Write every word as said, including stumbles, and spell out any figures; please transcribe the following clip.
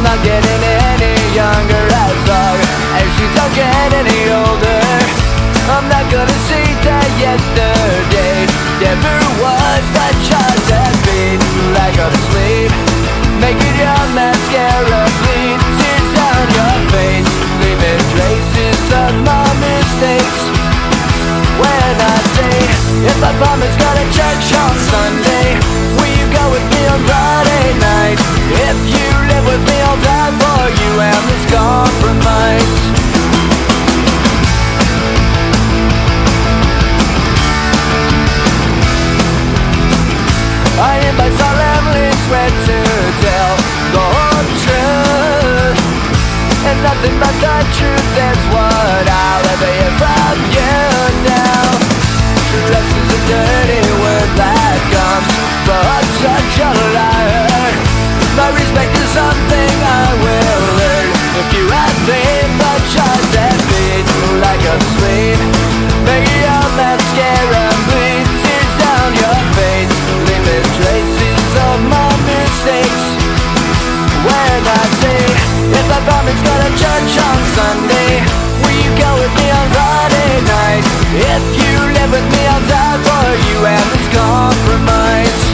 not getting any younger as long as you don't get any older. I'm not gonna say that yesterday never was, but tries that beat like a sleep, making your mascara bleed. Tears down your face, leaving traces of my mistakes. When I say, if I promise go to church on Sunday, will you go with me on Friday night? If you live with me, I'll die for you and this compromise. I am by solemnly swear to tell the whole truth and nothing but the truth is what I'll ever hear from you now. Trust is a dirty word that comes from such a liar. My respect is something I will learn. If you have faith, but tries that beat like a sleep, make your mascara bleed. Tears down your face, leaving traces of my mistakes. When I say, if I promise go to church on Sunday, will you go with me on Friday night? If you live with me, I'll die for you and